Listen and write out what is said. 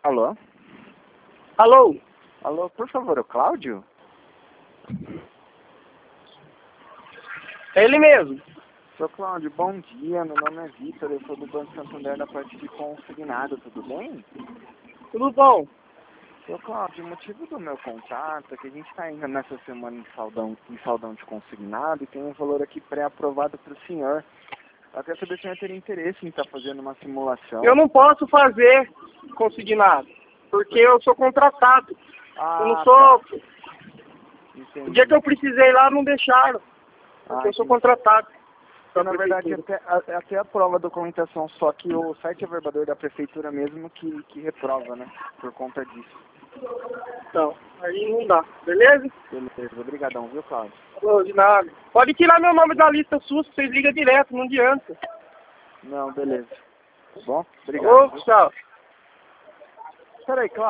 Alô? Alô? Alô, por favor, o Cláudio? É ele mesmo. Seu Cláudio, bom dia, meu nome é Vitor, eu sou do Banco Santander da parte de consignado, tudo bem? Tudo bom? Seu Cláudio, o motivo do meu contato é que a gente está indo nessa semana em saldão de consignado e tem um valor aqui pré-aprovado para o senhor. Eu quero saber se o senhor teria interesse em estar fazendo uma simulação. Eu não posso fazer consignado, porque eu sou contratado. Ah, Eu não sou... tá. Entendi. O dia que eu precisei lá, não deixaram. Porque eu sou Entendi. contratado. Na verdade, até aprova a documentação, só que o site averbador da prefeitura mesmo que reprova, né? Por conta disso. Então, aí não dá, beleza? Beleza, obrigadão, viu, Cláudio? Ô, de nada. Pode tirar meu nome da lista sua, vocês ligam direto, não adianta. Não, beleza. Tá bom? Obrigado. Ô, Viu? tchau. Peraí, Cláudio.